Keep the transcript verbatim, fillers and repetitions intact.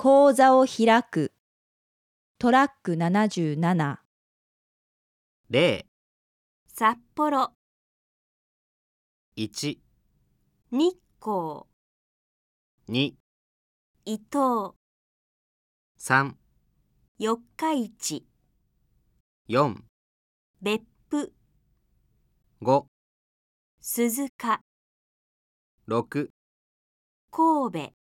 口座を開く。トラックななじゅうなな。 例札幌、 いち、 日光、 に、 伊東、 さん、 四日市、 よん、 別府、 ご、 鈴鹿、 ろく、 神戸。